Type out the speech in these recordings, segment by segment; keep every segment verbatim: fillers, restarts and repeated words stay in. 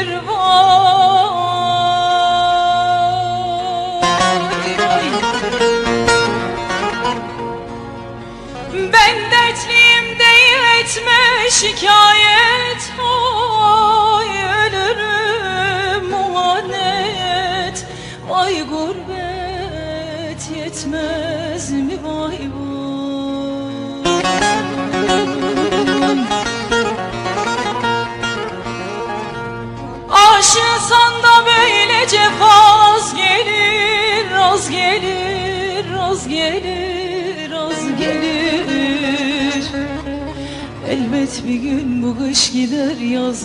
gelir vay vay. Ben dertliyim diye etme şikayet, oy ölürüm muhanet. Vay gurbet yetmez mi vay vay. Aşığsan da böyle cefaz gelir, az gelir, az gelir, az gelir. Elbet bir gün bu kış gider, yaz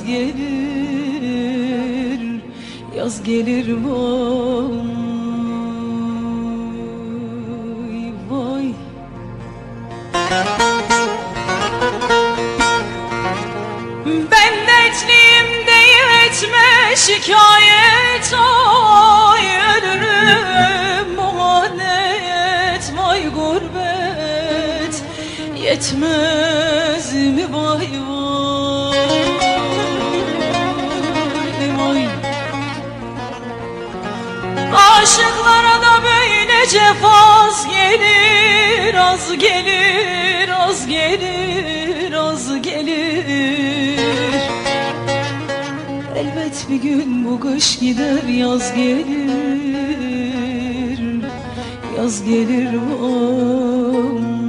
gelir, yaz gelir vay vay. Ben dertliyim diye etme şikayet, oy ölürüm muhanet. Vay gurbet yetmez mi vay vay vay. Aşıklara da böyle cefaz gelir, az gelir, az gelir, az gelir. Elbet bir gün bu kış gider, yaz gelir, yaz gelir vay.